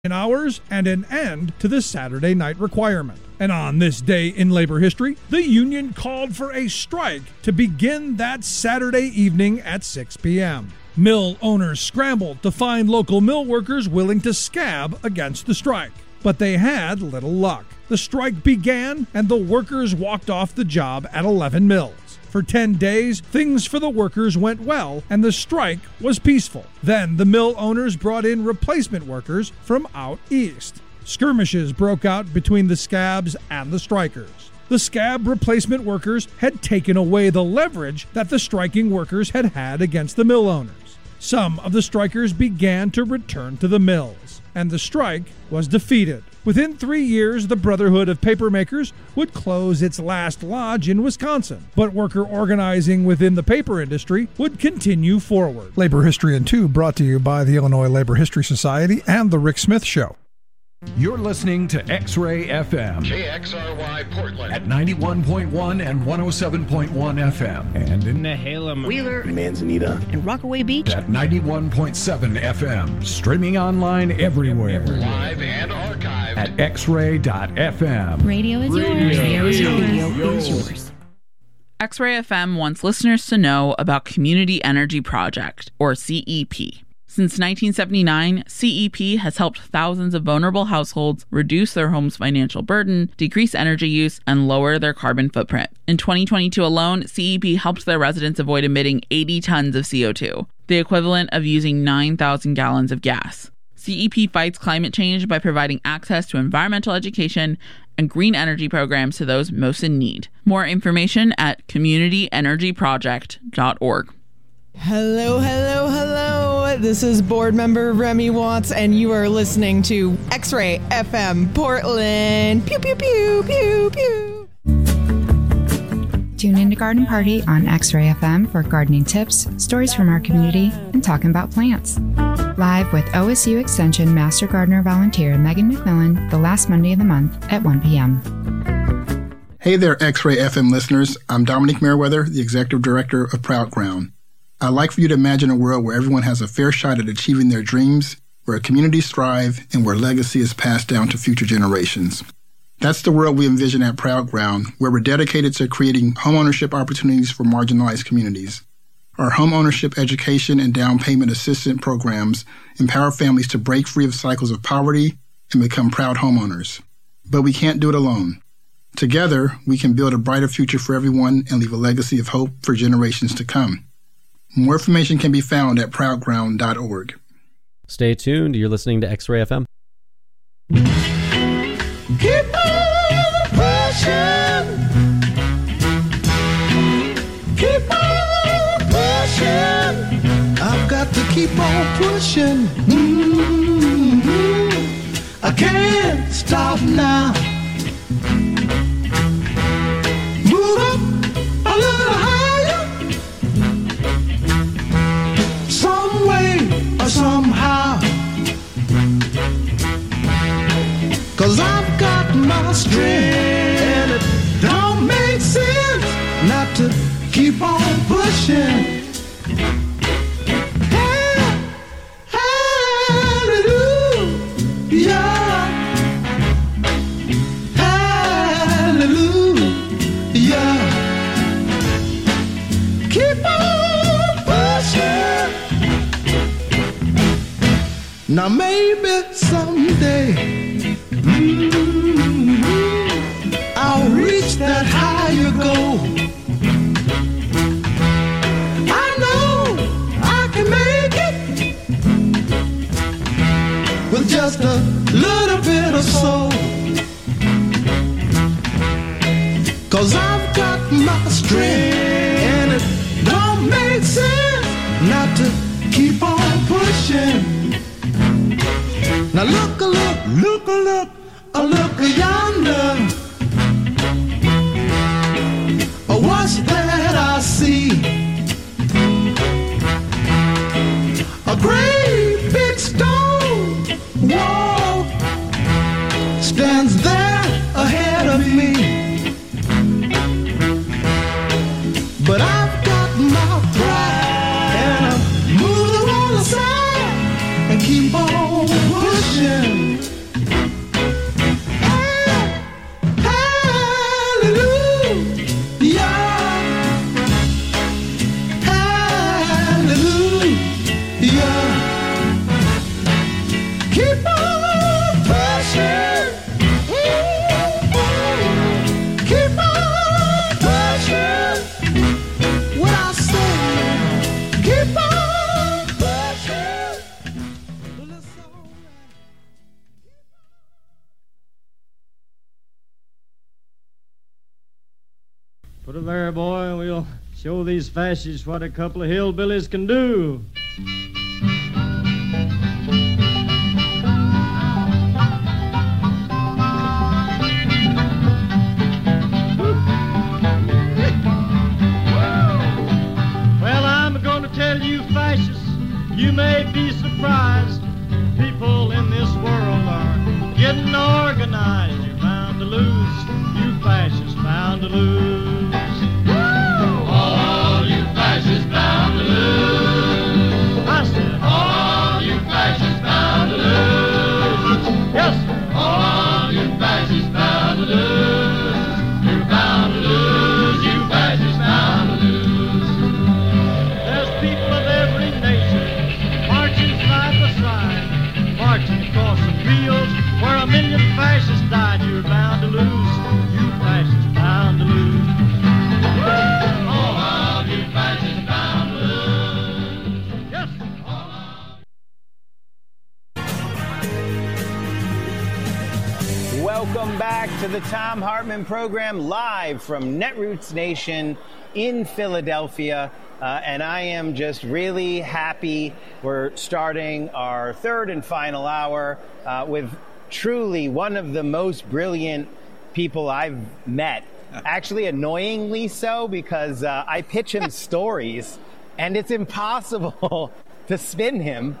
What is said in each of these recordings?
hours and an end to the Saturday night requirement. And on this day in labor history, the union called for a strike to begin that Saturday evening at 6 p.m. Mill owners scrambled to find local mill workers willing to scab against the strike. But they had little luck. The strike began and the workers walked off the job at 11 mills. For 10 days, things for the workers went well, and the strike was peaceful. Then the mill owners brought in replacement workers from out east. Skirmishes broke out between the scabs and the strikers. The scab replacement workers had taken away the leverage that the striking workers had had against the mill owners. Some of the strikers began to return to the mills, and the strike was defeated. Within 3 years, the Brotherhood of Papermakers would close its last lodge in Wisconsin, but worker organizing within the paper industry would continue forward. Labor History in 2 brought to you by the Illinois Labor History Society and The Rick Smith Show. You're listening to X-Ray FM. KXRY Portland. At 91.1 and 107.1 FM. And in Nehalem, Wheeler, Manzanita, and Rockaway Beach. At 91.7 FM. Streaming online everywhere. Live and archived. At xray.fm. Radio is yours. Radio is yours. X-Ray FM wants listeners to know about Community Energy Project, or CEP. Since 1979, CEP has helped thousands of vulnerable households reduce their home's financial burden, decrease energy use, and lower their carbon footprint. In 2022 alone, CEP helped their residents avoid emitting 80 tons of CO2, the equivalent of using 9,000 gallons of gas. CEP fights climate change by providing access to environmental education and green energy programs to those most in need. More information at communityenergyproject.org. Hello. This is board member Remy Watts, and you are listening to X-Ray FM Portland. Pew, pew, pew, pew, pew. Tune into Garden Party on X-Ray FM for gardening tips, stories from our community, and talking about plants. Live with OSU Extension Master Gardener Volunteer Megan McMillan the last Monday of the month at 1 p.m. Hey there, X-Ray FM listeners. I'm Dominique Merriweather, the Executive Director of Proud Ground. I'd like for you to imagine a world where everyone has a fair shot at achieving their dreams, where communities thrive, and where legacy is passed down to future generations. That's the world we envision at Proud Ground, where we're dedicated to creating homeownership opportunities for marginalized communities. Our homeownership education and down payment assistance programs empower families to break free of cycles of poverty and become proud homeowners. But we can't do it alone. Together, we can build a brighter future for everyone and leave a legacy of hope for generations to come. More information can be found at proudground.org. Stay tuned. You're listening to X-Ray FM. Keep on pushing. Keep on pushing. I've got to keep on pushing. I can't stop now. Move up a little higher. Some way or somehow. 'Cause I've got my strength, and it don't make sense not to keep on pushing. Hallelujah, hallelujah. Keep on pushing. Now maybe someday I'll reach that higher goal. I know I can make it with just a little bit of soul. 'Cause I've got my strength, and it don't make sense not to keep on pushing. Now look yonder. What's that I see? A great big stone wall stands there ahead of me. But I've got my pride, and I'm moving on aside and keep on pushing. Put her there, boy, and we'll show these fascists what a couple of hillbillies can do. Well, I'm going to tell you, fascists, you may be surprised. People in this world are getting organized. You're bound to lose. You fascists bound to lose. All you fascists bound to lose. I said, all you fascists bound to lose. yes, sir. All you fascists bound to lose. You're bound to lose. You fascists bound to lose. There's people of every nation marching side by side, marching across the fields where 1 million fascists died. You're bound to lose. You fascists bound to lose. All you fascists bound to lose. Yes, sir. Welcome back to the Thom Hartmann program, live from Netroots Nation in Philadelphia. And I am just really happy we're starting our third and final hour with truly one of the most brilliant people I've met. Actually, annoyingly so, because I pitch him stories, and it's impossible to spin him.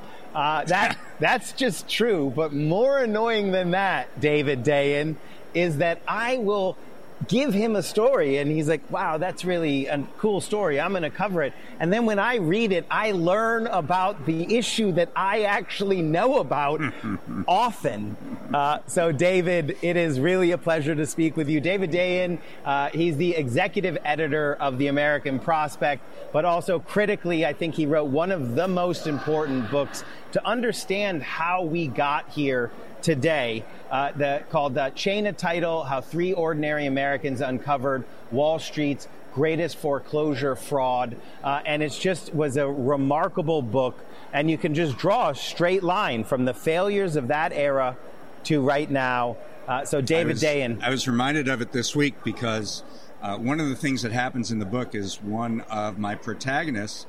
That's just true. But more annoying than that, David Dayen, is that I will give him a story, and he's like, wow, that's really a cool story. I'm going to cover it. And then when I read it, I learn about the issue that I actually know about often. So, David, it is really a pleasure to speak with you. David Dayen, he's the executive editor of The American Prospect, but also critically, I think he wrote one of the most important books to understand how we got here today, called Chain of Title, How Three Ordinary Americans Uncovered Wall Street's Greatest Foreclosure Fraud. And it just was a remarkable book. And you can just draw a straight line from the failures of that era to right now. So David Dayen. I was reminded of it this week because one of the things that happens in the book is one of my protagonists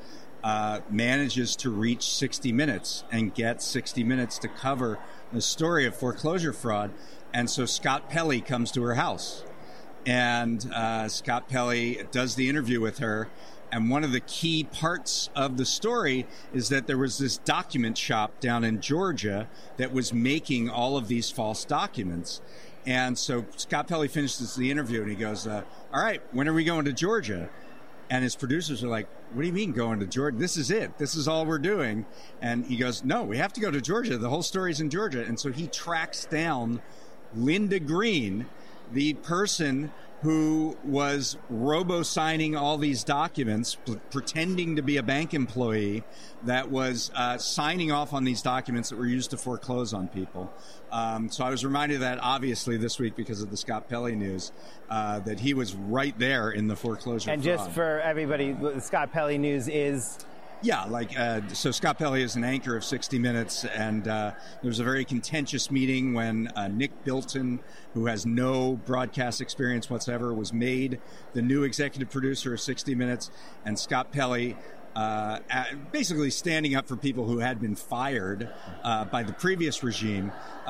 manages to reach 60 minutes and get 60 minutes to cover the story of foreclosure fraud. And so Scott Pelley comes to her house, and Scott Pelley does the interview with her. And one of the key parts of the story is that there was this document shop down in Georgia that was making all of these false documents. And so Scott Pelley finishes the interview, and he goes, all right, when are we going to Georgia? And his producers are like, what do you mean going to Georgia? This is it. This is all we're doing. And he goes, no, we have to go to Georgia. The whole story's in Georgia. And so he tracks down Linda Green, the person who was robo-signing all these documents, pretending to be a bank employee that was signing off on these documents that were used to foreclose on people. So I was reminded of that, obviously, this week because of the Scott Pelley news, that he was right there in the foreclosure And fraud. just for everybody, the Scott Pelley news is... Yeah, so Scott Pelley is an anchor of 60 Minutes, and there was a very contentious meeting when Nick Bilton, who has no broadcast experience whatsoever, was made the new executive producer of 60 Minutes, and Scott Pelley, basically standing up for people who had been fired by the previous regime,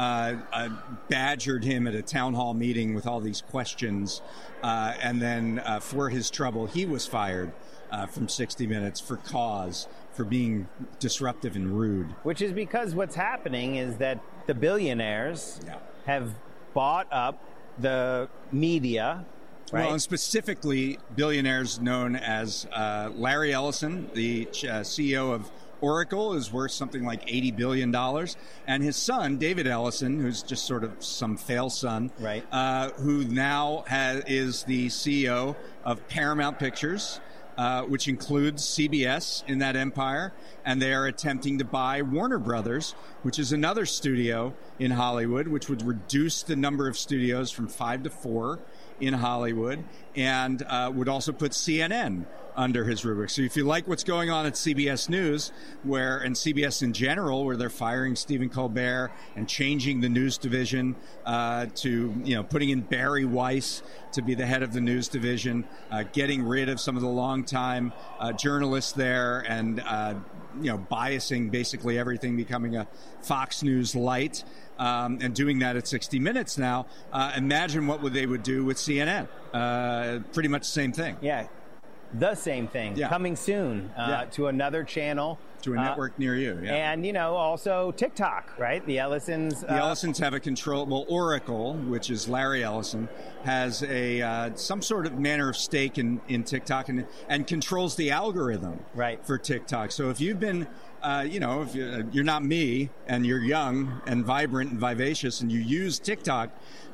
badgered him at a town hall meeting with all these questions, and then for his trouble, he was fired from 60 Minutes for cause, for being disruptive and rude. Which is because what's happening is that the billionaires have bought up the media, right? Well, and specifically billionaires known as Larry Ellison, the CEO of Oracle, is worth something like $80 billion. And his son, David Ellison, who's just sort of some fail son, right? Who now is the CEO of Paramount Pictures, which includes CBS in that empire, and they are attempting to buy Warner Brothers, which is another studio in Hollywood, which would reduce the number of studios from 5 to 4 in Hollywood, and would also put CNN under his rubric. So if you like what's going on at CBS News, and CBS in general, where they're firing Stephen Colbert and changing the news division to putting in Barry Weiss to be the head of the news division, getting rid of some of the longtime journalists there, and biasing basically everything, becoming a Fox News light, and doing that at 60 Minutes now. Imagine what they would do with CNN. Pretty much the same thing. Yeah. The same thing. Yeah. Coming soon to another channel. To a network near you. Yeah. And, also TikTok, right? The Ellisons. The Ellisons have a control. Well, Oracle, which is Larry Ellison, has some sort of manner of stake in TikTok and controls the algorithm for TikTok. So if you've been, if you're not me and you're young and vibrant and vivacious and you use TikTok,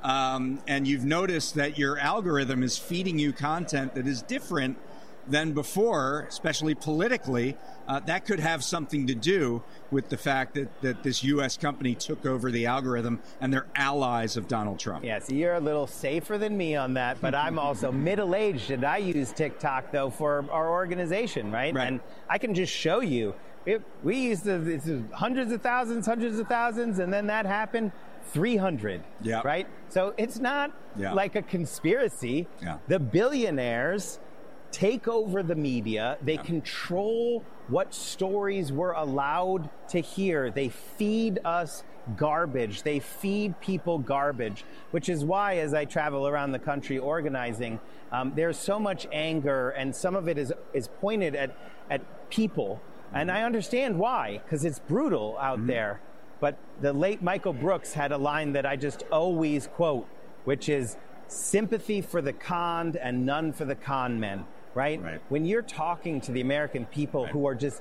and you've noticed that your algorithm is feeding you content that is different than before, especially politically, that could have something to do with the fact that this U.S. company took over the algorithm and they're allies of Donald Trump. Yeah, so you're a little safer than me on that, but I'm also middle-aged, and I use TikTok, though, for our organization, right? And I can just show you. We used to hundreds of thousands, and then that happened. 300, right? So it's not like a conspiracy. Yeah. The billionaires take over the media. They control what stories we're allowed to hear. They feed us garbage. They feed people garbage, which is why, as I travel around the country organizing, there's so much anger, and some of it is pointed at people. And I understand why, because it's brutal out there. But the late Michael Brooks had a line that I just always quote, which is sympathy for the conned and none for the con men, right? When you're talking to the American people who are just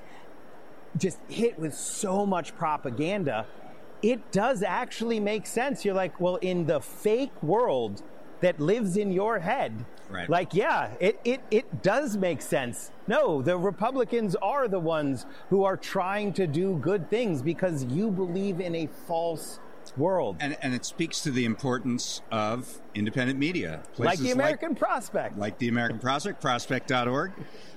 hit with so much propaganda, it does actually make sense. You're like, well, in the fake world that lives in your head, it does make sense. No, the Republicans are the ones who are trying to do good things because you believe in a false world. And it speaks to the importance of independent media. Like the American Prospect. Like the American Prospect, prospect.org,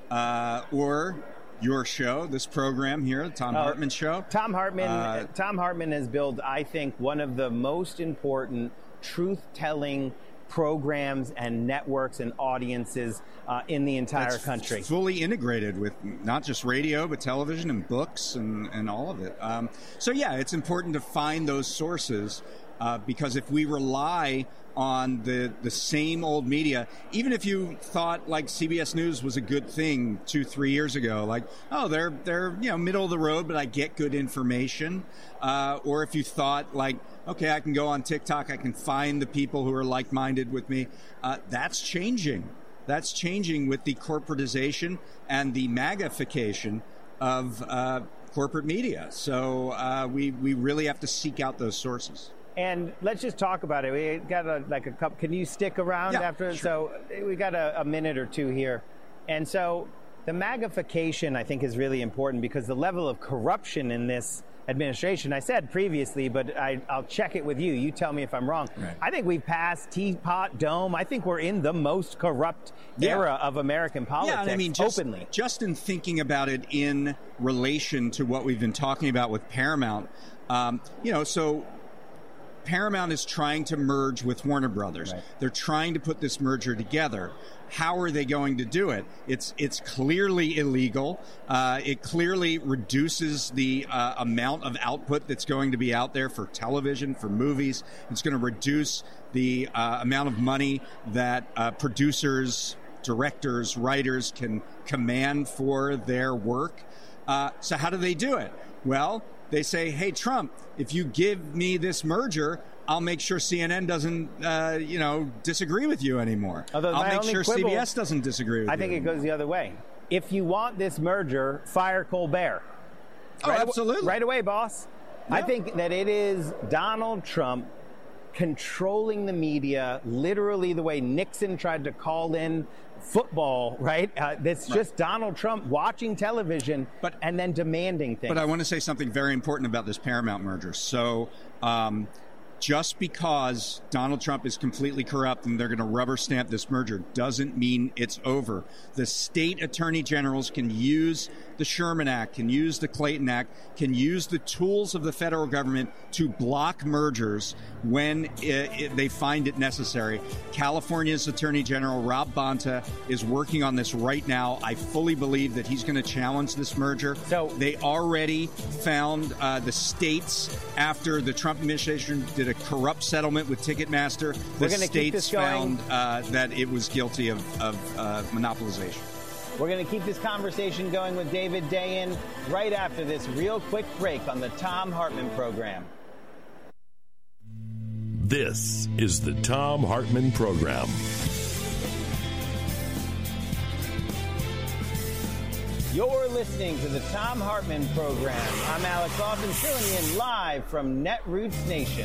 or your show, this program here, the Thom Hartmann Show. Thom Hartmann has built, I think, one of the most important truth-telling programs and networks and audiences in the entire country. Fully integrated with not just radio, but television and books and all of it. It's important to find those sources because if we rely on the same old media, even if you thought like CBS News was a good thing 2-3 years ago, like, oh, they're middle of the road, but I get good information, or if you thought like, okay, I can go on TikTok, I can find the people who are like-minded with me, that's changing. That's changing with the corporatization and the MAGAification of corporate media. So we really have to seek out those sources. And let's just talk about it. We got a couple. Can you stick around after? Sure. So we got a minute or two here. And so the MAGAification, I think, is really important because the level of corruption in this administration, I said previously, but I'll check it with you. You tell me if I'm wrong. Right. I think we've passed Teapot Dome. I think we're in the most corrupt era of American politics, and I mean, openly. Just in thinking about it in relation to what we've been talking about with Paramount, so Paramount is trying to merge with Warner Brothers. Right. They're trying to put this merger together. How are they going to do it? It's clearly illegal. It clearly reduces the amount of output that's going to be out there for television, for movies. It's going to reduce the amount of money that producers, directors, writers can command for their work. So how do they do it? Well, they say, hey, Trump, if you give me this merger, I'll make sure CNN doesn't, disagree with you anymore. I'll make sure CBS doesn't disagree with you. I think it goes the other way. If you want this merger, fire Colbert. Absolutely. Right away, boss. Yeah. I think that it is Donald Trump controlling the media, literally the way Nixon tried to call in football, right? That's just Donald Trump watching television and then demanding things. But I want to say something very important about this Paramount merger. So just because Donald Trump is completely corrupt and they're going to rubber stamp this merger doesn't mean it's over. The state attorney generals can use the Sherman Act, can use the Clayton Act, can use the tools of the federal government to block mergers when they find it necessary. California's Attorney General Rob Bonta is working on this right now. I fully believe that he's going to challenge this merger. So they already found the states, after the Trump administration did a corrupt settlement with Ticketmaster, the states found that it was guilty of monopolization. We're going to keep this conversation going with David Dayen right after this real quick break on the Thom Hartmann Program. This is the Thom Hartmann Program. You're listening to the Thom Hartmann Program. I'm Alex Austin, filling in live from Netroots Nation.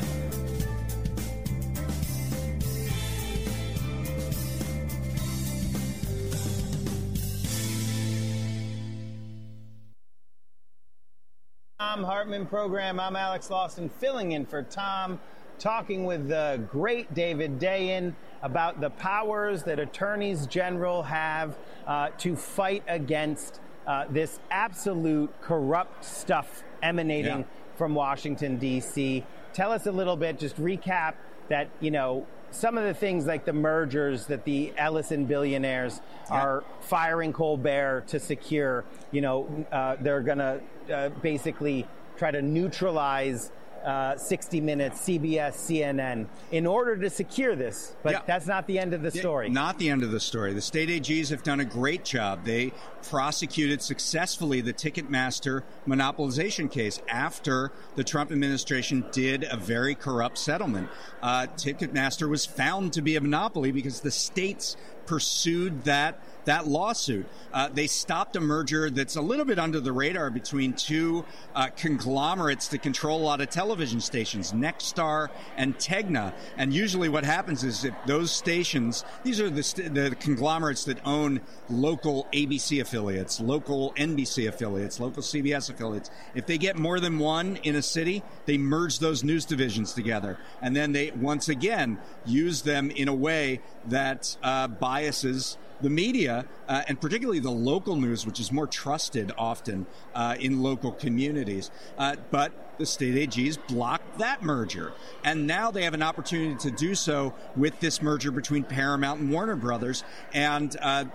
Thom Hartmann Program. I'm Alex Lawson, filling in for Tom, talking with the great David Dayen about the powers that attorneys general have to fight against this absolute corrupt stuff emanating from Washington, D.C. Tell us a little bit, just recap that, some of the things like the mergers that the Ellison billionaires are firing Colbert to secure, they're going to basically try to neutralize 60 Minutes, CBS, CNN, in order to secure this. But that's not the end of the story. Not the end of the story. The state AGs have done a great job. They prosecuted successfully the Ticketmaster monopolization case after the Trump administration did a very corrupt settlement. Ticketmaster was found to be a monopoly because the states pursued that lawsuit. They stopped a merger that's a little bit under the radar between two conglomerates that control a lot of television stations, Nexstar and Tegna. And usually what happens is if those stations, these are the conglomerates that own local ABC affiliates, local NBC affiliates, local CBS affiliates. If they get more than one in a city, they merge those news divisions together. And then they, once again, use them in a way that biases the media, and particularly the local news, which is more trusted often in local communities. But the state AGs blocked that merger. And now they have an opportunity to do so with this merger between Paramount and Warner Brothers. And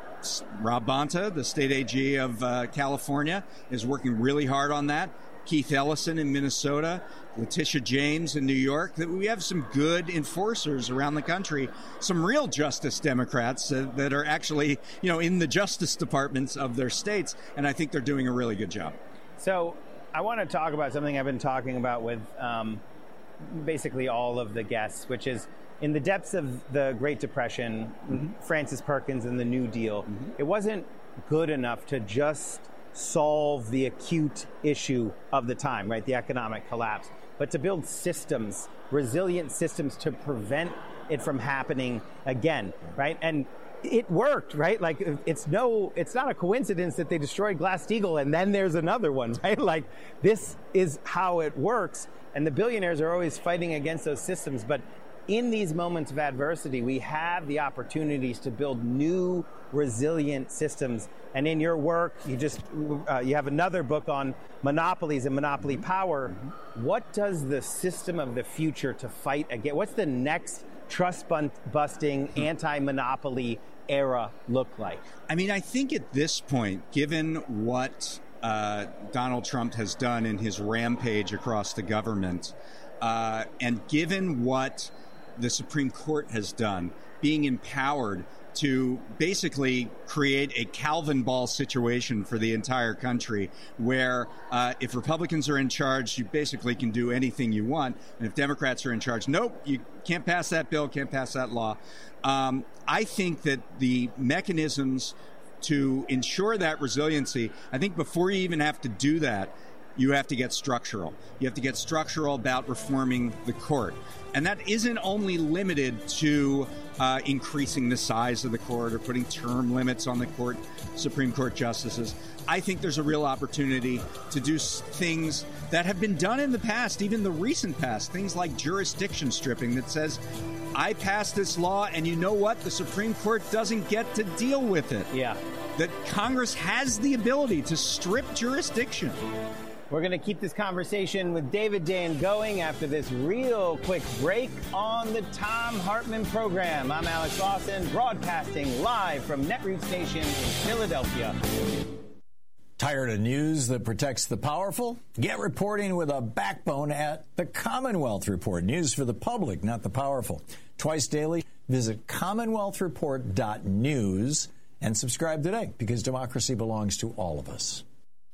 Rob Bonta, the state AG of California, is working really hard on that. Keith Ellison in Minnesota, Letitia James in New York. That we have some good enforcers around the country, some real justice Democrats that are actually, in the justice departments of their states, and I think they're doing a really good job. So I want to talk about something I've been talking about with basically all of the guests, which is in the depths of the Great Depression, Francis Perkins and the New Deal, it wasn't good enough to just solve the acute issue of the time, right? The economic collapse, but to build systems, resilient systems to prevent it from happening again, right? And it worked, right? Like it's not a coincidence that they destroyed Glass-Steagall and then there's another one, right? Like this is how it works. And the billionaires are always fighting against those systems. But in these moments of adversity, we have the opportunities to build new resilient systems. And in your work, you have another book on monopolies and monopoly power. What does the system of the future to fight against? What's the next trust-busting, anti-monopoly era look like? I mean, I think at this point, given what Donald Trump has done in his rampage across the government, and given what the Supreme Court has done, being empowered to basically create a Calvin ball situation for the entire country where if Republicans are in charge, you basically can do anything you want. And if Democrats are in charge, nope, you can't pass that bill, can't pass that law. I think that the mechanisms to ensure that resiliency, I think before you even have to do that, you have to get structural. You have to get structural about reforming the court. And that isn't only limited to increasing the size of the court or putting term limits on the court, Supreme Court justices. I think there's a real opportunity to do things that have been done in the past, even the recent past, things like jurisdiction stripping that says, I passed this law, and you know what? The Supreme Court doesn't get to deal with it. Yeah. That Congress has the ability to strip jurisdiction. We're going to keep this conversation with David Dayen going after this real quick break on the Thom Hartmann program. I'm Alex Lawson, broadcasting live from Netroots Nation in Philadelphia. Tired of news that protects the powerful? Get reporting with a backbone at the Commonwealth Report. News for the public, not the powerful. Twice daily, visit commonwealthreport.news and subscribe today, because democracy belongs to all of us.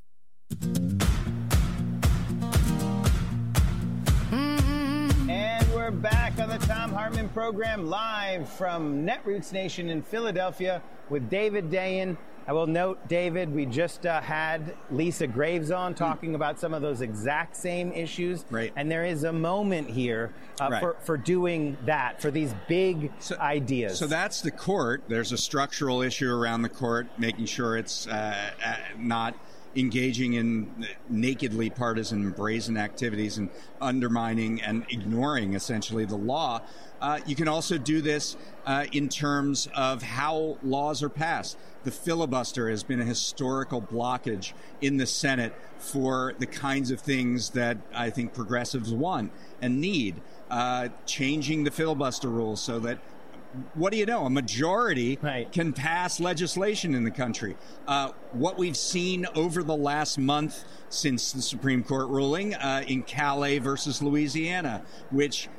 And we're back on the Thom Hartmann program live from Netroots Nation in Philadelphia with David Dayen. I will note, David, we just had Lisa Graves on talking about some of those exact same issues. Right. And there is a moment here Right. for doing that, for these big ideas. So that's the court. There's a structural issue around the court, making sure it's not engaging in nakedly partisan, brazen activities and undermining and ignoring, essentially, the law. You can also do this in terms of how laws are passed. The filibuster has been a historical blockage in the Senate for the kinds of things that I think progressives want and need. Changing the filibuster rules so that, what do you know, a majority can pass legislation in the country. What we've seen over the last month since the Supreme Court ruling in Calais versus Louisiana, which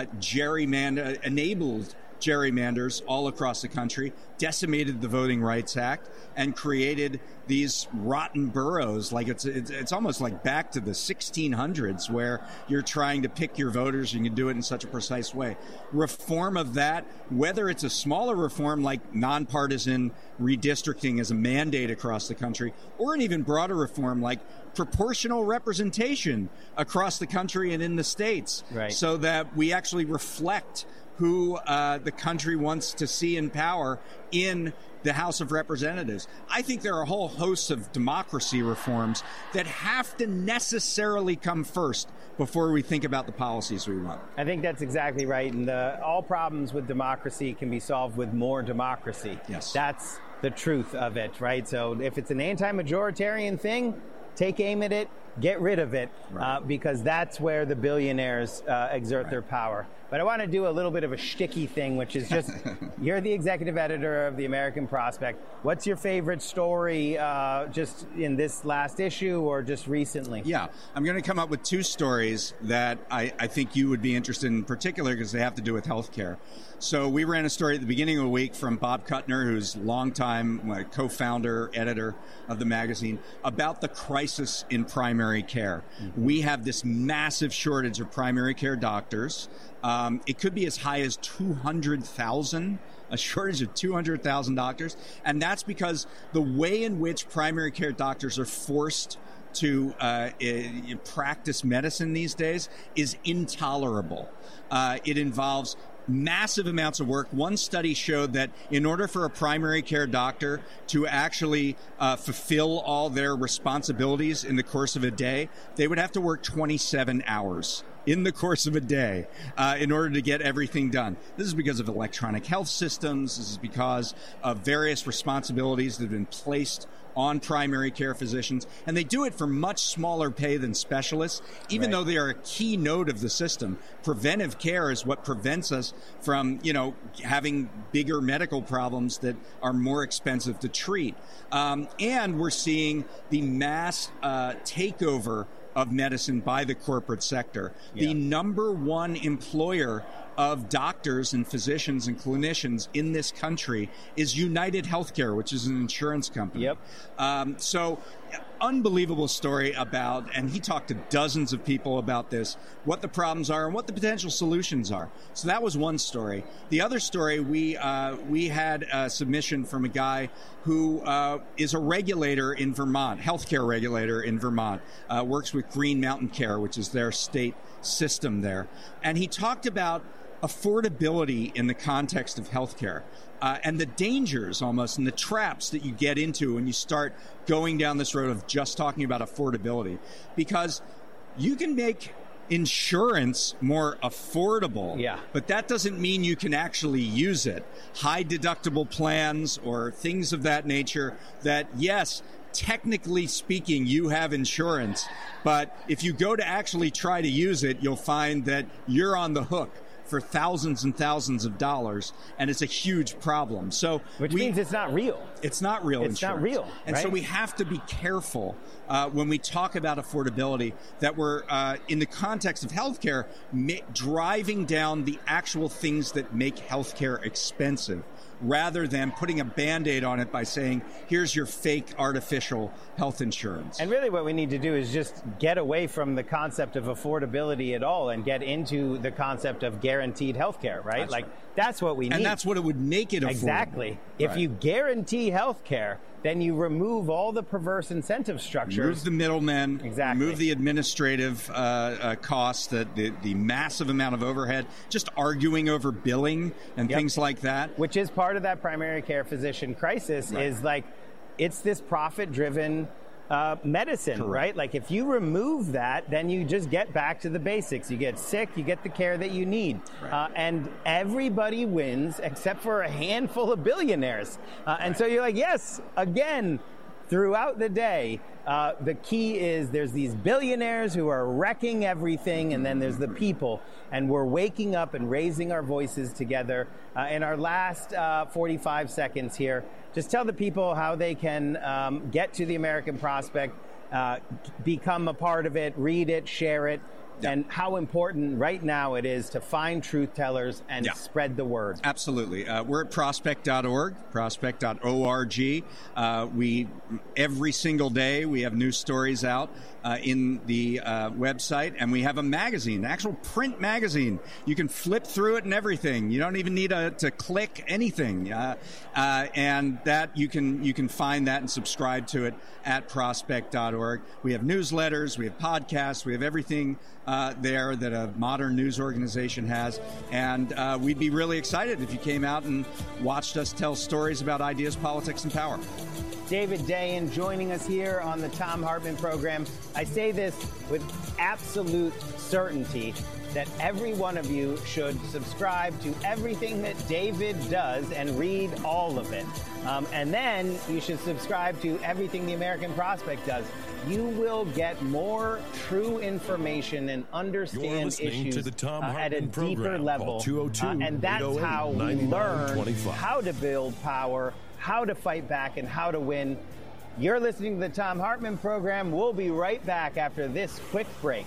enabled gerrymanders all across the country, decimated the Voting Rights Act, and created these rotten boroughs. Like it's almost like back to the 1600s, where you're trying to pick your voters and you can do it in such a precise way. Reform of that, whether it's a smaller reform like nonpartisan redistricting as a mandate across the country, or an even broader reform like proportional representation across the country and in the states, so that we actually reflect who the country wants to see in power in the House of Representatives. I think there are a whole host of democracy reforms that have to necessarily come first before we think about the policies we want. I think that's exactly right. And all problems with democracy can be solved with more democracy. Yes. That's the truth of it, right? So if it's an anti-majoritarian thing, take aim at it, get rid of it, because that's where the billionaires exert their power. But I want to do a little bit of a shticky thing, which is just, you're the executive editor of the American Prospect. What's your favorite story just in this last issue or just recently? Yeah, I'm going to come up with two stories that I think you would be interested in particular because they have to do with healthcare. So we ran a story at the beginning of the week from Bob Kuttner, who's longtime co-founder, editor of the magazine, about the crisis in primary care. Mm-hmm. We have this massive shortage of primary care doctors. It could be as high as 200,000, a shortage of 200,000 doctors. And that's because the way in which primary care doctors are forced to practice medicine these days is intolerable. It involves massive amounts of work. One study showed that in order for a primary care doctor to actually fulfill all their responsibilities in the course of a day, they would have to work 27 hours in the course of a day in order to get everything done. This is because of electronic health systems. This is because of various responsibilities that have been placed on primary care physicians, and they do it for much smaller pay than specialists, even though they are a key node of the system. Preventive care is what prevents us from, having bigger medical problems that are more expensive to treat. And we're seeing the mass takeover of medicine by the corporate sector. Yeah. The number one employer of doctors and physicians and clinicians in this country is United Healthcare, which is an insurance company. Yep. So unbelievable story about, and he talked to dozens of people about this, what the problems are and what the potential solutions are. So that was one story. The other story, we had a submission from a guy who is a regulator in Vermont, healthcare regulator in Vermont, works with Green Mountain Care, which is their state system there. And he talked about affordability in the context of healthcare. And the dangers almost and the traps that you get into when you start going down this road of just talking about affordability. Because you can make insurance more affordable, but that doesn't mean you can actually use it. High deductible plans or things of that nature that, yes, technically speaking, you have insurance, but if you go to actually try to use it, you'll find that you're on the hook for thousands and thousands of dollars, and it's a huge problem. So, which means it's not real. It's not real. It's insurance. not real, and right? so we have to be careful when we talk about affordability that we're in the context of healthcare, driving down the actual things that make healthcare expensive, rather than putting a Band-Aid on it by saying, here's your fake artificial health insurance. And really what we need to do is just get away from the concept of affordability at all and get into the concept of guaranteed health care, right? That's what we need. And that's what it would make it affordable. Exactly. If you guarantee health care, then you remove all the perverse incentive structures. Remove the middlemen. Exactly. Remove the administrative costs, the massive amount of overhead, just arguing over billing and things like that. Which is part of that primary care physician crisis, is like, it's this profit-driven medicine, right? Like if you remove that, then you just get back to the basics. You get sick, you get the care that you need. And everybody wins except for a handful of billionaires. And so you're like, yes, again, throughout the day, the key is there's these billionaires who are wrecking everything, and then there's the people. And we're waking up and raising our voices together. In our last 45 seconds here, just tell the people how they can get to the American Prospect, become a part of it, read it, share it, and how important right now it is to find truth tellers and spread the word. Absolutely. We're at prospect.org, prospect.org. We every single day we have new stories out in the website, and we have a magazine, an actual print magazine. You can flip through it and everything. You don't even need to click anything, and that you can find that and subscribe to it at prospect.org. We have newsletters, we have podcasts, we have everything there that a modern news organization has, and we'd be really excited if you came out and watched us tell stories about ideas, politics, and power. David Dayen joining us here on the Thom Hartmann program. I say this with absolute certainty that every one of you should subscribe to everything that David does and read all of it. And then you should subscribe to everything the American Prospect does. You will get more true information and understand issues to the Thom at a Hartmann deeper program. level. Call 202 And that's how we 808 learn 9925. how to build power, how to fight back, and how to win. You're listening to the Thom Hartmann program. We'll be right back after this quick break.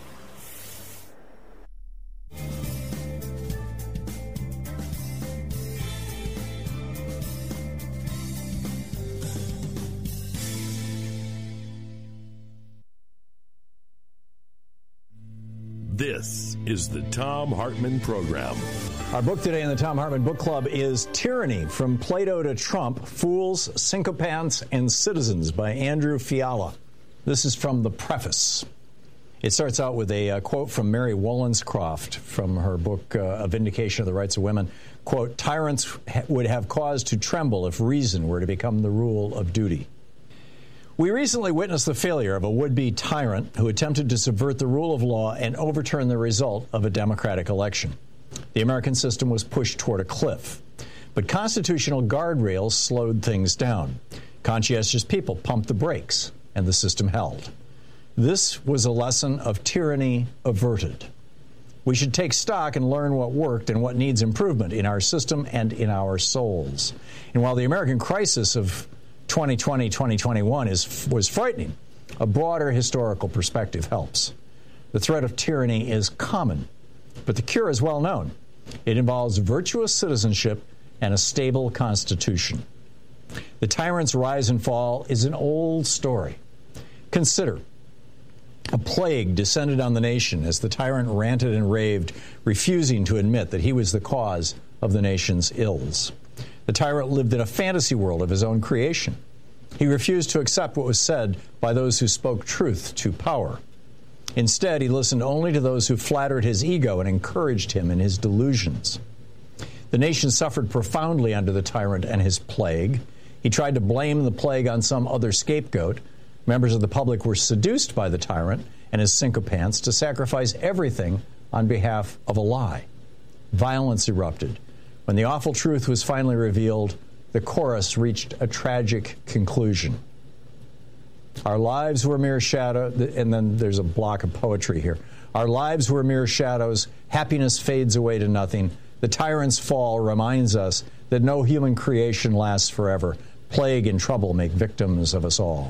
This is the Thom Hartmann program. Our book today in the Thom Hartmann Book Club is Tyranny, From Plato to Trump, Fools, Sycophants, and Citizens by Andrew Fiala. This is from the preface. It starts out with a quote from Mary Wollstonecraft from her book, A Vindication of the Rights of Women. Quote, "Tyrants would have cause to tremble if reason were to become the rule of duty." We recently witnessed the failure of a would-be tyrant who attempted to subvert the rule of law and overturn the result of a democratic election. The American system was pushed toward a cliff, but constitutional guardrails slowed things down. Conscientious people pumped the brakes, and the system held. This was a lesson of tyranny averted. We should take stock and learn what worked and what needs improvement in our system and in our souls. And while the American crisis of 2020-2021 was frightening, a broader historical perspective helps. The threat of tyranny is common, but the cure is well known. It involves virtuous citizenship and a stable constitution. The tyrant's rise and fall is an old story. Consider, a plague descended on the nation as the tyrant ranted and raved, refusing to admit that he was the cause of the nation's ills. The tyrant lived in a fantasy world of his own creation. He refused to accept what was said by those who spoke truth to power. Instead, he listened only to those who flattered his ego and encouraged him in his delusions. The nation suffered profoundly under the tyrant and his plague. He tried to blame the plague on some other scapegoat. Members of the public were seduced by the tyrant and his sycophants to sacrifice everything on behalf of a lie. Violence erupted. When the awful truth was finally revealed, the chorus reached a tragic conclusion. Our lives were mere shadows, and then there's a block of poetry here. Our lives were mere shadows. Happiness fades away to nothing. The tyrant's fall reminds us that no human creation lasts forever. Plague and trouble make victims of us all.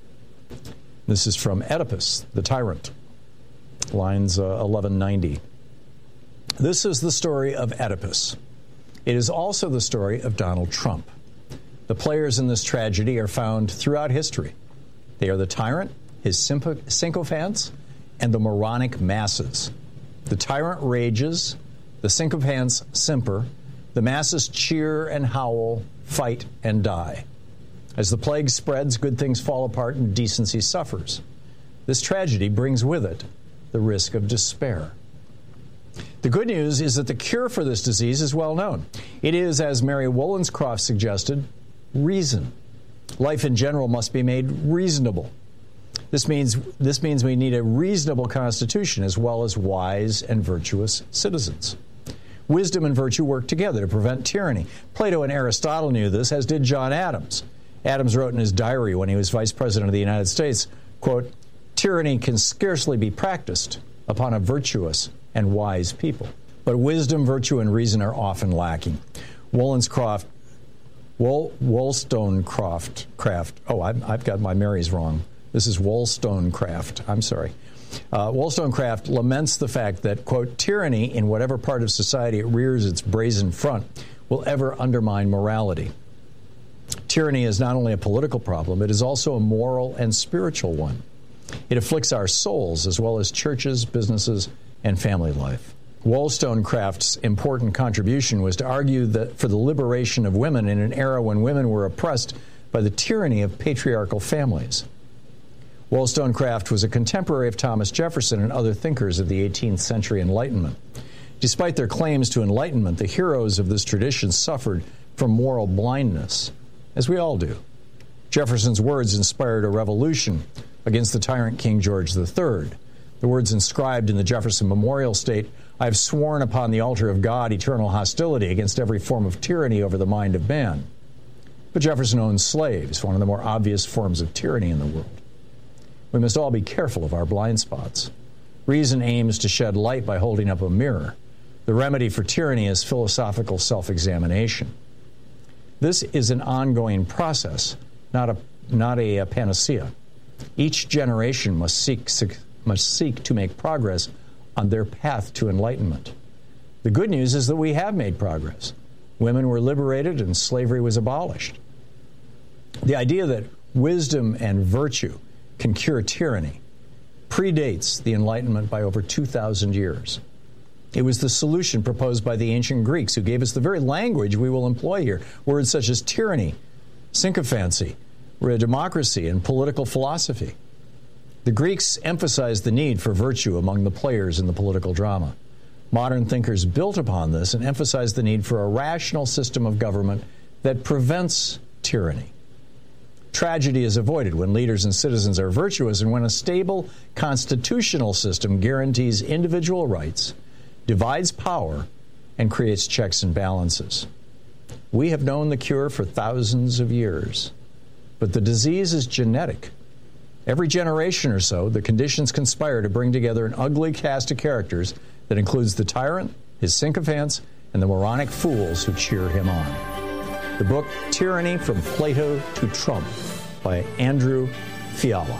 This is from Oedipus, the Tyrant, lines 1190. This is the story of Oedipus. It is also the story of Donald Trump. The players in this tragedy are found throughout history. They are the tyrant, his sycophants, and the moronic masses. The tyrant rages, the sycophants simper, the masses cheer and howl, fight and die. As the plague spreads, good things fall apart and decency suffers. This tragedy brings with it the risk of despair. The good news is that the cure for this disease is well known. It is, as Mary Wollstonecraft suggested, reason. Life in general must be made reasonable. This means we need a reasonable constitution as well as wise and virtuous citizens. Wisdom and virtue work together to prevent tyranny. Plato and Aristotle knew this, as did John Adams. Adams wrote in his diary when he was Vice President of the United States, quote, "Tyranny can scarcely be practiced upon a virtuous and wise people." But wisdom, virtue, and reason are often lacking. Wollstonecraft. I've got my Marys wrong. This is Wollstonecraft. I'm sorry. Wollstonecraft laments the fact that, quote, "tyranny in whatever part of society it rears its brazen front will ever undermine morality." Tyranny is not only a political problem, it is also a moral and spiritual one. It afflicts our souls as well as churches, businesses, and family life. Wollstonecraft's important contribution was to argue that for the liberation of women in an era when women were oppressed by the tyranny of patriarchal families. Wollstonecraft was a contemporary of Thomas Jefferson and other thinkers of the 18th century Enlightenment. Despite their claims to enlightenment, the heroes of this tradition suffered from moral blindness, as we all do. Jefferson's words inspired a revolution against the tyrant King George III. The words inscribed in the Jefferson Memorial state, "I have sworn upon the altar of God eternal hostility against every form of tyranny over the mind of man." But Jefferson owned slaves, one of the more obvious forms of tyranny in the world. We must all be careful of our blind spots. Reason aims to shed light by holding up a mirror. The remedy for tyranny is philosophical self-examination. This is an ongoing process, not a panacea. Each generation must seek to make progress on their path to enlightenment. The good news is that we have made progress. Women were liberated and slavery was abolished. The idea that wisdom and virtue can cure tyranny predates the Enlightenment by over 2,000 years. It was the solution proposed by the ancient Greeks, who gave us the very language we will employ here. Words such as tyranny, sycophancy, democracy, and political philosophy. The Greeks emphasized the need for virtue among the players in the political drama. Modern thinkers built upon this and emphasized the need for a rational system of government that prevents tyranny. Tragedy is avoided when leaders and citizens are virtuous and when a stable constitutional system guarantees individual rights, divides power, and creates checks and balances. We have known the cure for thousands of years, but the disease is genetic. Every generation or so, the conditions conspire to bring together an ugly cast of characters that includes the tyrant, his sycophants, and the moronic fools who cheer him on. The book, Tyranny from Plato to Trump, by Andrew Fiala.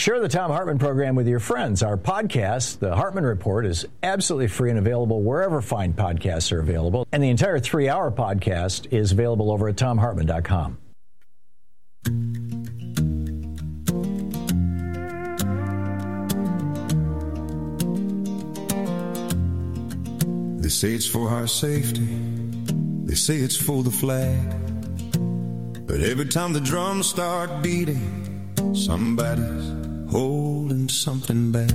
Share the Thom Hartmann program with your friends. Our podcast, The Hartmann Report, is absolutely free and available wherever fine podcasts are available. And the entire 3-hour podcast is available over at ThomHartmann.com. They say it's for our safety. They say it's for the flag. But every time the drums start beating, somebody's holding something back.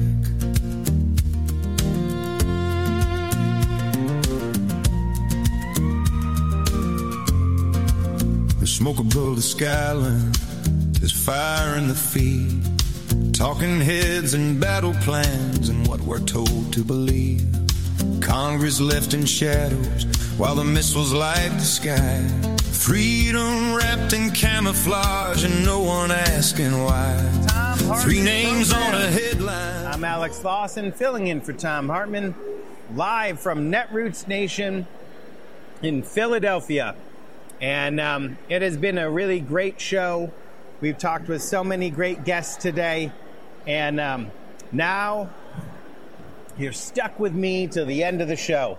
The smoke above the skyline, there's fire in the field. Talking heads and battle plans and what we're told to believe. Congress left in shadows while the missiles light the sky. Freedom wrapped in camouflage and no one asking why. 3 names on a headline. I'm Alex Lawson, filling in for Thom Hartmann, live from Netroots Nation in Philadelphia. And it has been a really great show. We've talked with so many great guests today. And now you're stuck with me till the end of the show.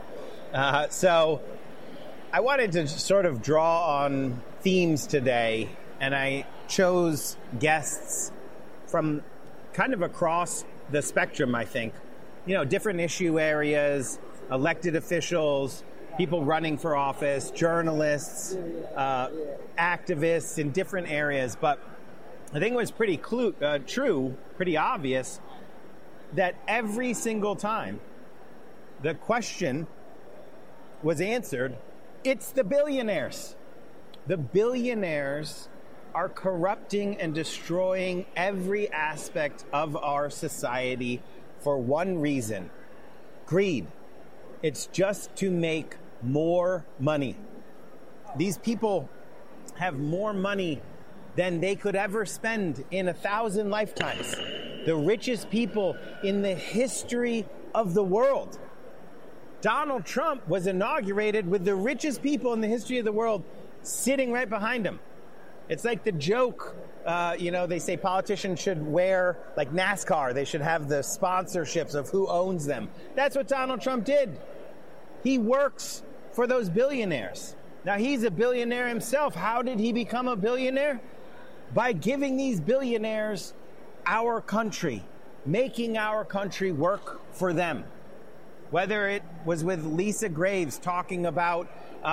So I wanted to sort of draw on themes today, and I chose guests from kind of across the spectrum, I think. You know, different issue areas, elected officials, people running for office, journalists, activists in different areas. But I think it was pretty true, pretty obvious, that every single time the question was answered, it's the billionaires. The billionaires are corrupting and destroying every aspect of our society for one reason: greed. It's just to make more money. These people have more money than they could ever spend in 1,000 lifetimes. The richest people in the history of the world. Donald Trump was inaugurated with the richest people in the history of the world sitting right behind him. It's like the joke, they say politicians should wear, like NASCAR, they should have the sponsorships of who owns them. That's what Donald Trump did. He works for those billionaires. Now, he's a billionaire himself. How did he become a billionaire? By giving these billionaires our country, making our country work for them. Whether it was with Lisa Graves talking about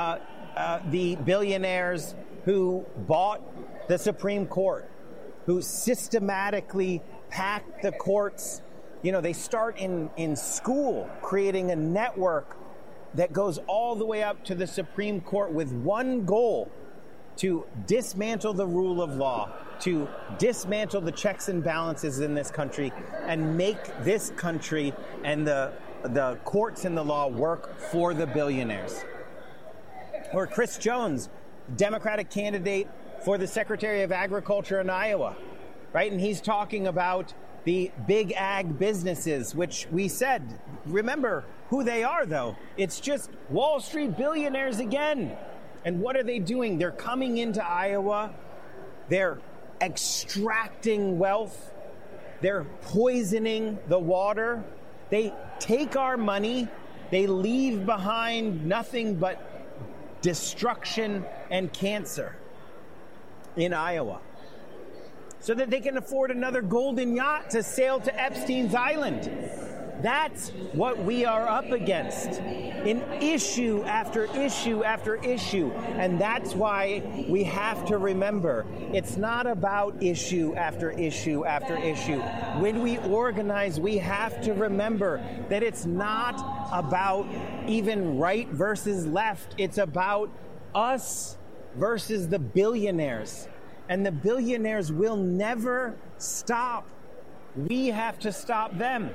the billionaires who bought the Supreme Court, who systematically packed the courts. You know, they start in school, creating a network that goes all the way up to the Supreme Court with one goal: to dismantle the rule of law, to dismantle the checks and balances in this country, and make this country and the courts and the law work for the billionaires. Or Chris Jones, Democratic candidate for the Secretary of Agriculture in Iowa, right? And he's talking about the big ag businesses, which we said, remember who they are, though. It's just Wall Street billionaires again. And what are they doing? They're coming into Iowa. They're extracting wealth. They're poisoning the water. They take our money. They leave behind nothing but destruction and cancer in Iowa, so that they can afford another golden yacht to sail to Epstein's Island. That's what we are up against in issue after issue after issue. And that's why we have to remember, it's not about issue after issue after issue. When we organize, we have to remember that it's not about even right versus left. It's about us versus the billionaires. And the billionaires will never stop. We have to stop them.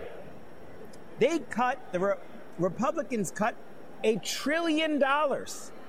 The Republicans cut $1 trillion from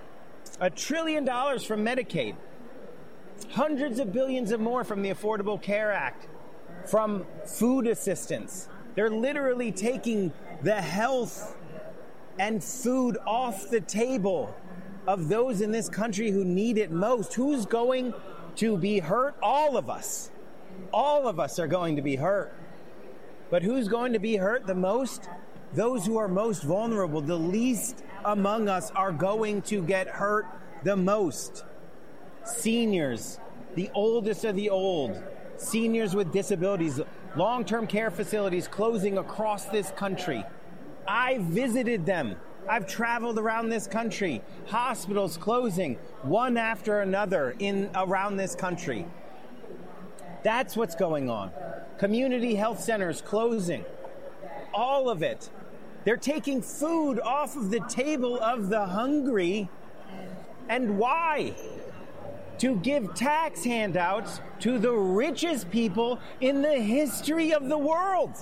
Medicaid, hundreds of billions of more from the Affordable Care Act, from food assistance. They're literally taking the health and food off the table of those in this country who need it most. Who's going to be hurt? All of us. All of us are going to be hurt. But who's going to be hurt the most? Those who are most vulnerable, the least among us, are going to get hurt the most. Seniors, the oldest of the old, seniors with disabilities, long-term care facilities closing across this country. I visited them. I've traveled around this country. Hospitals closing one after another around this country. That's what's going on. Community health centers closing. All of it. They're taking food off of the table of the hungry. And why? To give tax handouts to the richest people in the history of the world.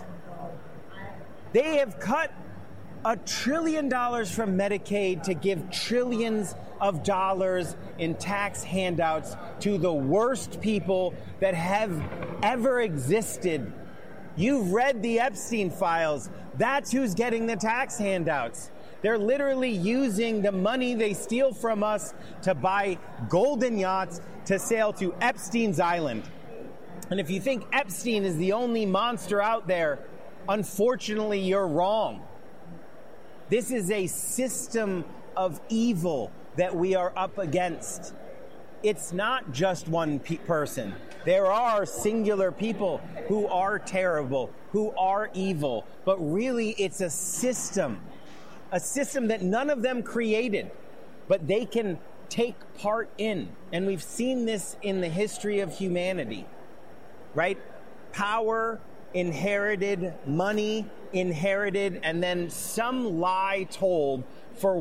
They have cut $1 trillion from Medicaid to give trillions of dollars in tax handouts to the worst people that have ever existed. You've read the Epstein files. That's who's getting the tax handouts. They're literally using the money they steal from us to buy golden yachts to sail to Epstein's Island. And if you think Epstein is the only monster out there, unfortunately, you're wrong. This is a system of evil that we are up against. It's not just one person. There are singular people who are terrible, who are evil, but really it's a system that none of them created, but they can take part in. And we've seen this in the history of humanity, right? Power inherited, money inherited, and then some lie told for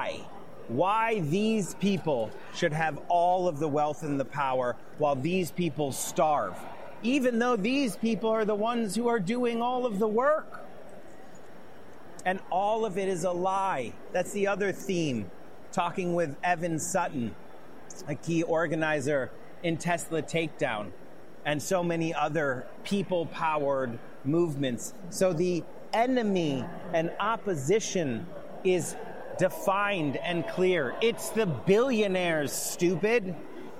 why these people should have all of the wealth and the power while these people starve, even though these people are the ones who are doing all of the work. And all of it is a lie. That's the other theme. Talking with Evan Sutton, a key organizer in Tesla Takedown, and so many other people-powered movements. So the enemy and opposition is defined and clear. It's the billionaires, stupid.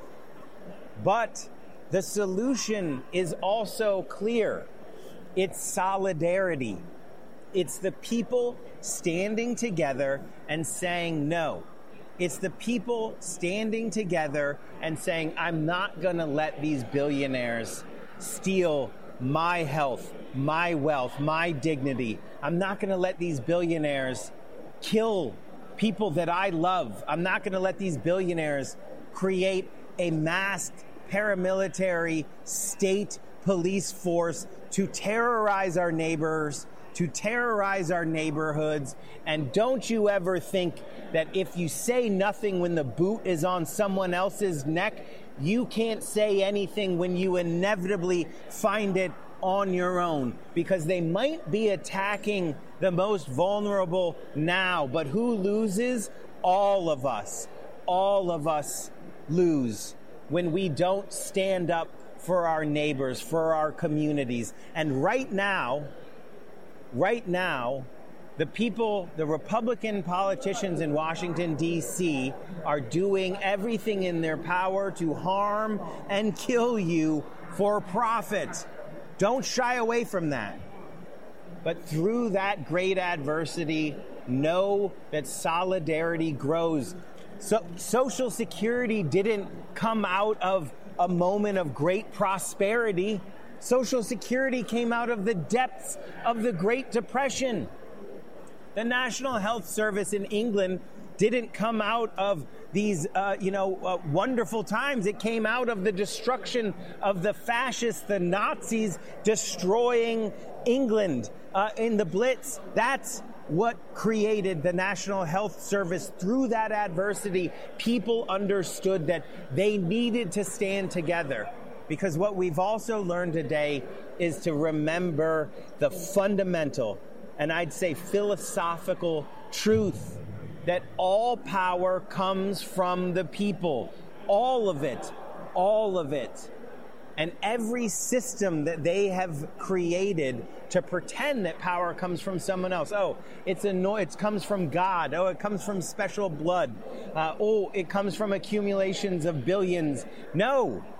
But the solution is also clear. It's solidarity. It's the people standing together and saying no. It's the people standing together and saying, I'm not going to let these billionaires steal my health, my wealth, my dignity. I'm not going to let these billionaires kill people that I love. I'm not going to let these billionaires create a masked paramilitary state police force to terrorize our neighbors, to terrorize our neighborhoods. And don't you ever think that if you say nothing when the boot is on someone else's neck, you can't say anything when you inevitably find it on your own, because they might be attacking the most vulnerable now, but who loses? All of us. All of us lose when we don't stand up for our neighbors, for our communities. And right now, the people, the Republican politicians in Washington, D.C., are doing everything in their power to harm and kill you for profit. Don't shy away from that. But through that great adversity, know that solidarity grows. So Social Security didn't come out of a moment of great prosperity. Social Security came out of the depths of the Great Depression. The National Health Service in England didn't come out of these, wonderful times. It came out of the destruction of the fascists, the Nazis, destroying England in the Blitz. That's what created the National Health Service. Through that adversity, people understood that they needed to stand together. Because what we've also learned today is to remember the fundamental, and I'd say philosophical truth, that all power comes from the people. All of it. All of it. And every system that they have created to pretend that power comes from someone else. Oh, it comes from God. Oh, it comes from special blood. It comes from accumulations of billions. No.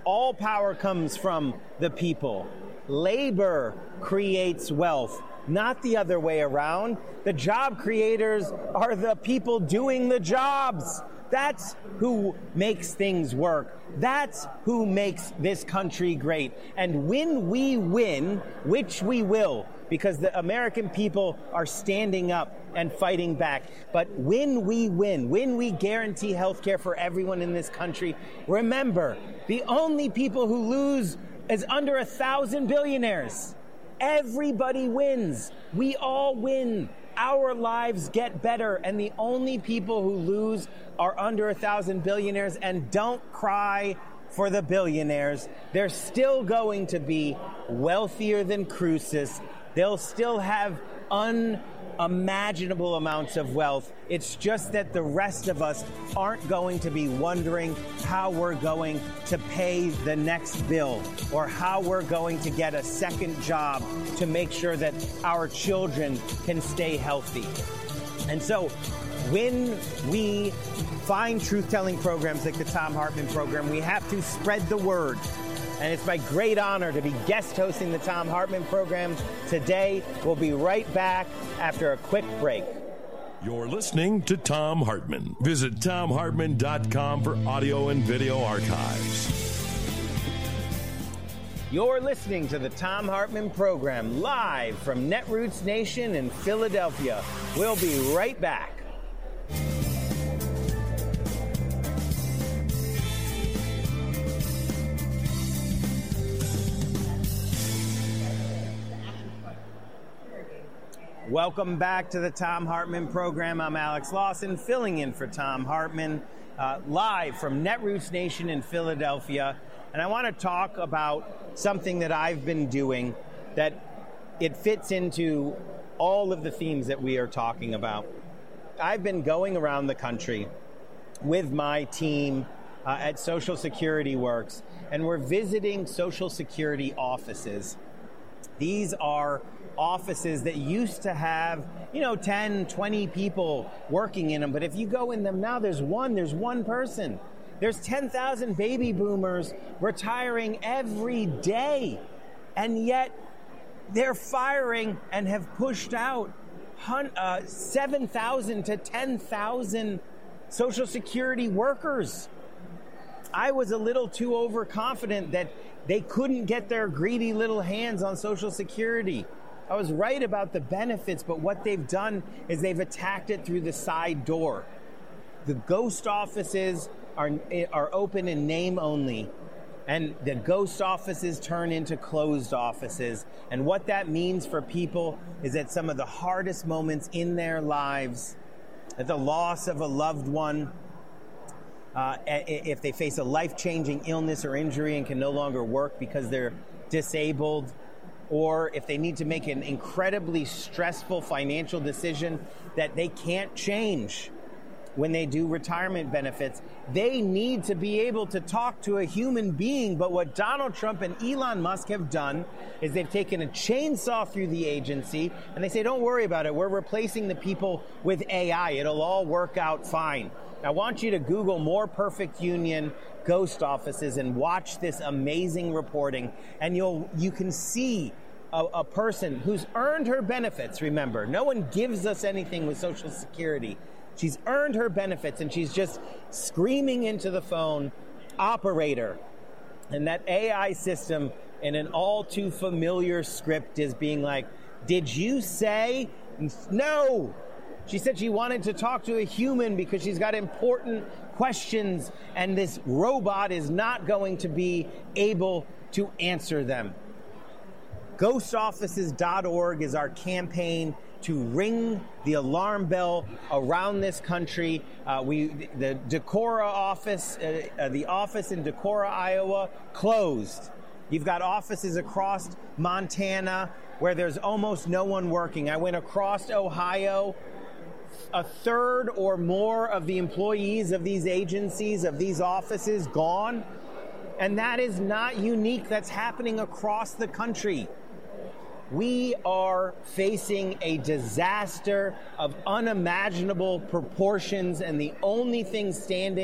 All power comes from the people. Labor creates wealth, not the other way around. The job creators are the people doing the jobs. That's who makes things work. That's who makes this country great. And when we win, which we will, because the American people are standing up and fighting back. But when we win, when we guarantee health care for everyone in this country, remember, the only people who lose is under 1,000 billionaires. Everybody wins. We all win. Our lives get better, and the only people who lose are under 1,000 billionaires. And don't cry for the billionaires. They're still going to be wealthier than Croesus. They'll still have unimaginable amounts of wealth. It's just that the rest of us aren't going to be wondering how we're going to pay the next bill or how we're going to get a second job to make sure that our children can stay healthy. And so when we find truth-telling programs like the Thom Hartmann program, we have to spread the word. And it's my great honor to be guest hosting the Thom Hartmann program today. We'll be right back after a quick break. You're listening to Thom Hartmann. Visit ThomHartmann.com for audio and video archives. You're listening to the Thom Hartmann program live from Netroots Nation in Philadelphia. We'll be right back. Welcome back to the Thom Hartmann program. I'm Alex Lawson, filling in for Thom Hartmann, live from Netroots Nation in Philadelphia. And I want to talk about something that I've been doing that it fits into all of the themes that we are talking about. I've been going around the country with my team at Social Security Works, and we're visiting Social Security offices. These are offices that used to have, 10, 20 people working in them. But if you go in them now, there's one person. There's 10,000 baby boomers retiring every day. And yet they're firing and have pushed out 7,000 to 10,000 Social Security workers. I was a little too overconfident that they couldn't get their greedy little hands on Social Security. I was right about the benefits, but what they've done is they've attacked it through the side door. The ghost offices are open in name only, and the ghost offices turn into closed offices. And what that means for people is that some of the hardest moments in their lives, at the loss of a loved one, if they face a life-changing illness or injury and can no longer work because they're disabled, or if they need to make an incredibly stressful financial decision that they can't change when they do retirement benefits, they need to be able to talk to a human being. But what Donald Trump and Elon Musk have done is they've taken a chainsaw through the agency and they say, don't worry about it. We're replacing the people with AI. It'll all work out fine. I want you to Google More Perfect Union ghost offices and watch this amazing reporting, and you can see a person who's earned her benefits. Remember, no one gives us anything with Social Security. She's earned her benefits, and she's just screaming into the phone, operator. And that AI system in an all too familiar script is being like, did you say no? She said she wanted to talk to a human because she's got important questions, and this robot is not going to be able to answer them. Ghostoffices.org is our campaign to ring the alarm bell around this country. The Decorah office, the office in Decorah, Iowa, closed. You've got offices across Montana where there's almost no one working. I went across Ohio. A third or more of the employees of these agencies, of these offices, gone. And that is not unique. That's happening across the country. We are facing a disaster of unimaginable proportions, and the only thing standing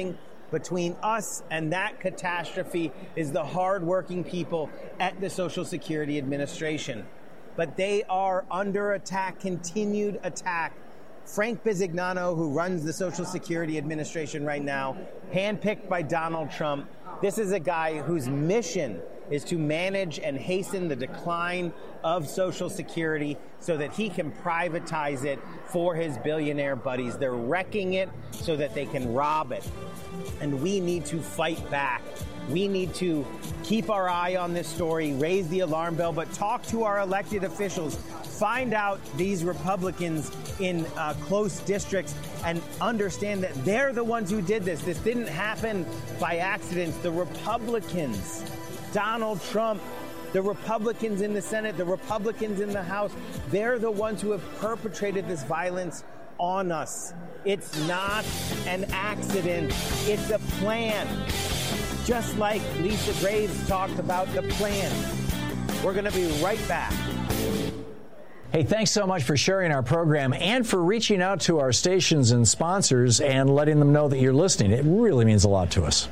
between us and that catastrophe is the hardworking people at the Social Security Administration. But they are under attack, continued attack. Frank Bisignano, who runs the Social Security Administration right now, handpicked by Donald Trump. This is a guy whose mission is to manage and hasten the decline of Social Security so that he can privatize it for his billionaire buddies. They're wrecking it so that they can rob it. And we need to fight back. We need to keep our eye on this story, raise the alarm bell, but talk to our elected officials. Find out these Republicans in close districts and understand that they're the ones who did this. This didn't happen by accident. The Republicans, Donald Trump, the Republicans in the Senate, the Republicans in the House, they're the ones who have perpetrated this violence on us. It's not an accident. It's a plan. Just like Lisa Graves talked about the plan. We're going to be right back. Hey, thanks so much for sharing our program and for reaching out to our stations and sponsors and letting them know that you're listening. It really means a lot to us.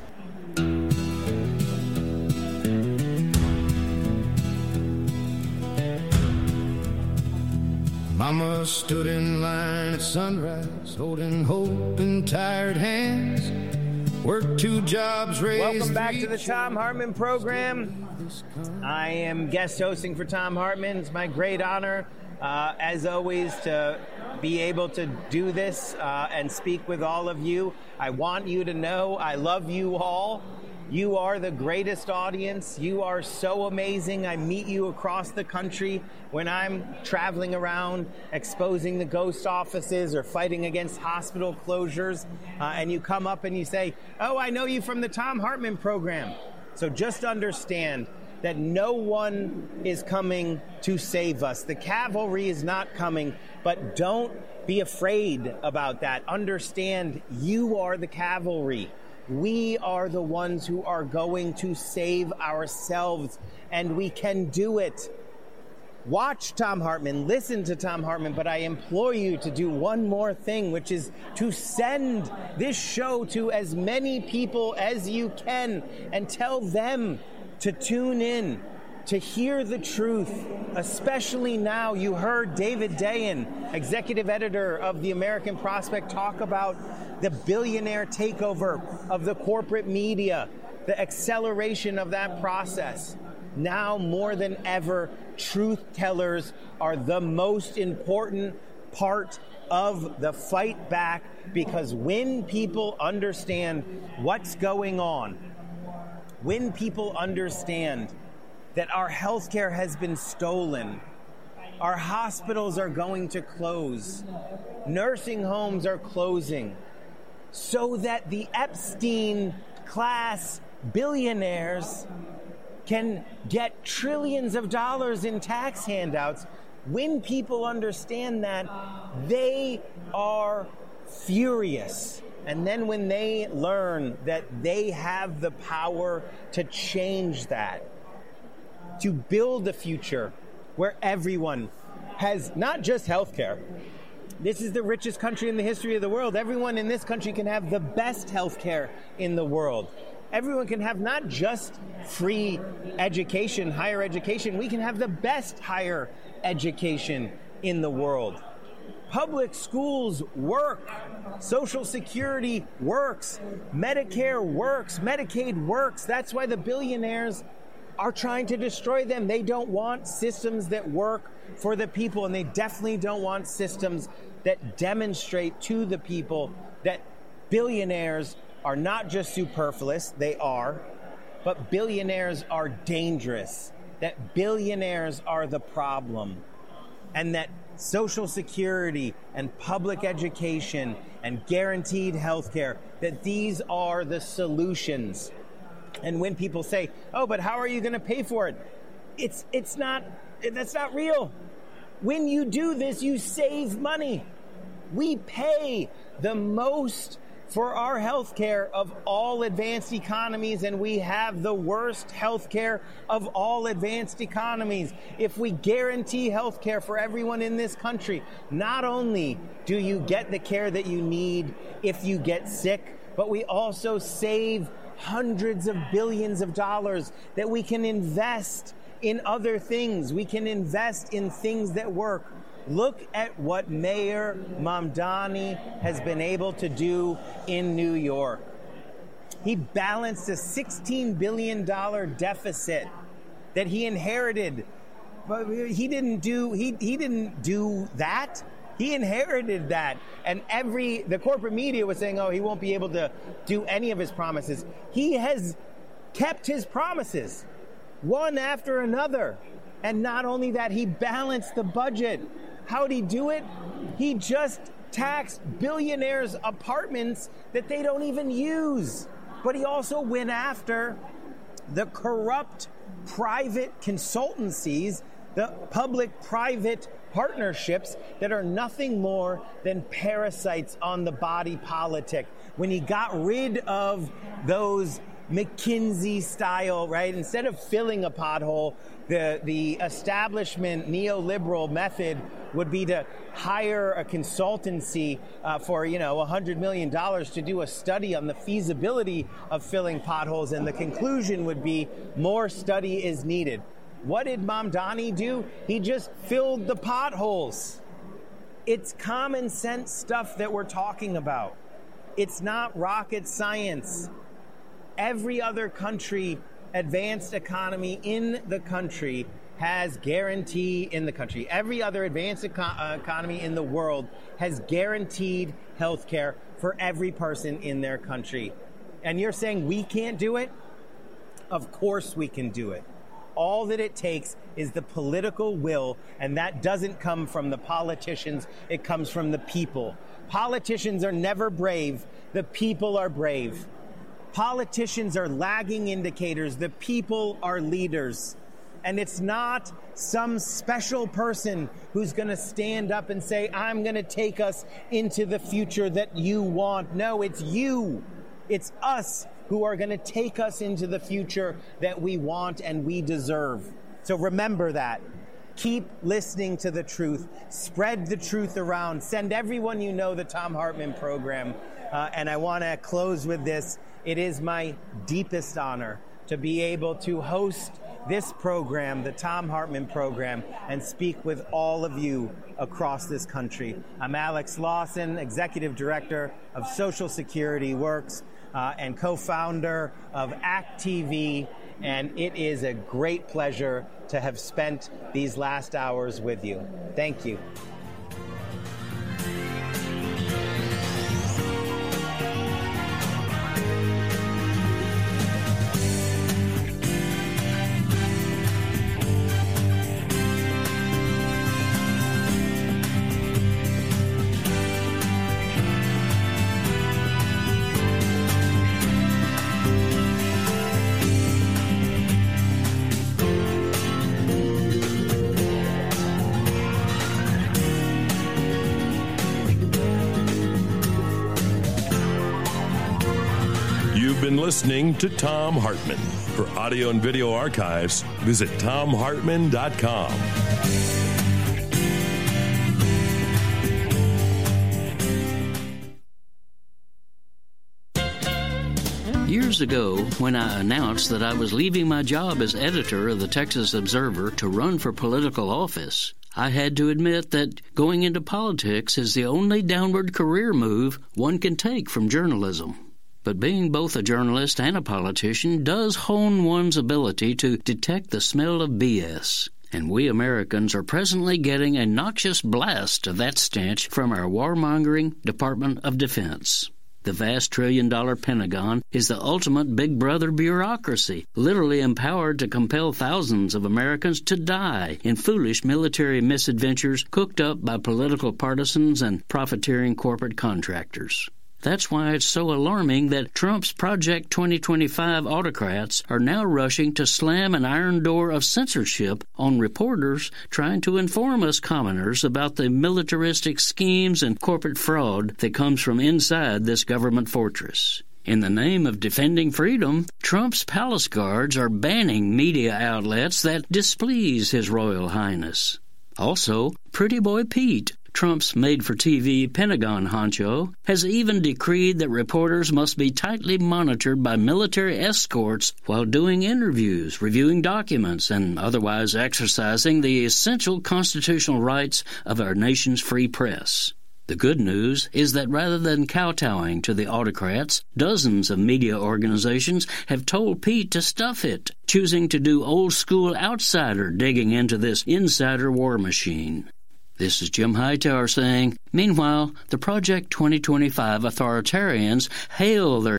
Mama stood in line at sunrise, holding hope in tired hands. Worked 2 jobs, raised. Welcome back to the Thom Hartmann program. I am guest hosting for Thom Hartmann. It's my great honor, as always, to be able to do this and speak with all of you. I want you to know I love you all. You are the greatest audience. You are so amazing. I meet you across the country when I'm traveling around exposing the ghost offices or fighting against hospital closures. And you come up and you say, oh, I know you from the Thom Hartmann program. So just understand that no one is coming to save us. The cavalry is not coming, but don't be afraid about that. Understand you are the cavalry. We are the ones who are going to save ourselves, and we can do it. Watch Thom Hartmann, listen to Thom Hartmann, but I implore you to do one more thing, which is to send this show to as many people as you can and tell them to tune in, to hear the truth, especially now. You heard David Dayen, executive editor of the American Prospect, talk about the billionaire takeover of the corporate media, the acceleration of that process. Now more than ever, truth tellers are the most important part of the fight back, because when people understand what's going on, when people understand that our healthcare has been stolen, our hospitals are going to close, nursing homes are closing, so that the Epstein class billionaires can get trillions of dollars in tax handouts. When people understand that, they are furious. And then when they learn that they have the power to change that, to build a future where everyone has not just health care. This is the richest country in the history of the world. Everyone in this country can have the best health care in the world. Everyone can have not just free education, higher education. We can have the best higher education in the world. Public schools work. Social Security works. Medicare works. Medicaid works. That's why the billionaires are trying to destroy them. They don't want systems that work for the people, and they definitely don't want systems that demonstrate to the people that billionaires are not just superfluous, they are, but billionaires are dangerous, that billionaires are the problem, and that Social Security and public education and guaranteed health care, that these are the solutions. And when people say, oh, but how are you going to pay for it? That's not real. When you do this, you save money. We pay the most for our health care of all advanced economies, and we have the worst health care of all advanced economies. If we guarantee health care for everyone in this country, not only do you get the care that you need if you get sick, but we also save hundreds of billions of dollars that we can invest in other things. We can invest in things that work. Look at what Mayor Mamdani has been able to do in New York. He balanced a $16 billion deficit that he inherited. But he didn't do that. He inherited that. And the corporate media was saying, oh, he won't be able to do any of his promises. He has kept his promises, one after another. And not only that, he balanced the budget. How'd he do it? He just taxed billionaires' apartments that they don't even use. But he also went after the corrupt private consultancies, the public-private partnerships that are nothing more than parasites on the body politic. When he got rid of those McKinsey-style, right, instead of filling a pothole, the establishment neoliberal method would be to hire a consultancy for $100 million to do a study on the feasibility of filling potholes, and the conclusion would be more study is needed. What did Mamdani do? He just filled the potholes. It's common sense stuff that we're talking about. It's not rocket science. Every other country, advanced economy in the country, has guarantee in the country. Every other advanced economy in the world has guaranteed health care for every person in their country. And you're saying we can't do it? Of course we can do it. All that it takes is the political will, and that doesn't come from the politicians, it comes from the people. Politicians are never brave, the people are brave. Politicians are lagging indicators, the people are leaders. And it's not some special person who's going to stand up and say, I'm going to take us into the future that you want. No, it's you. It's us who are going to take us into the future that we want and we deserve. So remember that. Keep listening to the truth. Spread the truth around. Send everyone you know the Thom Hartmann program. And I want to close with this. It is my deepest honor to be able to host this program, the Thom Hartmann program, and speak with all of you across this country. I'm Alex Lawson, Executive Director of Social Security Works and co-founder of ACT TV, and it is a great pleasure to have spent these last hours with you. Thank you. Listening to Thom Hartmann. For audio and video archives, visit ThomHartmann.com. Years ago, when I announced that I was leaving my job as editor of the Texas Observer to run for political office, I had to admit that going into politics is the only downward career move one can take from journalism. But being both a journalist and a politician does hone one's ability to detect the smell of BS. And we Americans are presently getting a noxious blast of that stench from our warmongering Department of Defense. The vast trillion-dollar Pentagon is the ultimate big brother bureaucracy, literally empowered to compel thousands of Americans to die in foolish military misadventures cooked up by political partisans and profiteering corporate contractors. That's why it's so alarming that Trump's Project 2025 autocrats are now rushing to slam an iron door of censorship on reporters trying to inform us commoners about the militaristic schemes and corporate fraud that comes from inside this government fortress. In the name of defending freedom, Trump's palace guards are banning media outlets that displease His Royal Highness. Also, Pretty Boy Pete, Trump's made-for-TV Pentagon honcho has even decreed that reporters must be tightly monitored by military escorts while doing interviews, reviewing documents, and otherwise exercising the essential constitutional rights of our nation's free press. The good news is that rather than kowtowing to the autocrats, dozens of media organizations have told Pete to stuff it, choosing to do old-school outsider digging into this insider war machine. This is Jim Hightower saying, meanwhile, the Project 2025 authoritarians hail their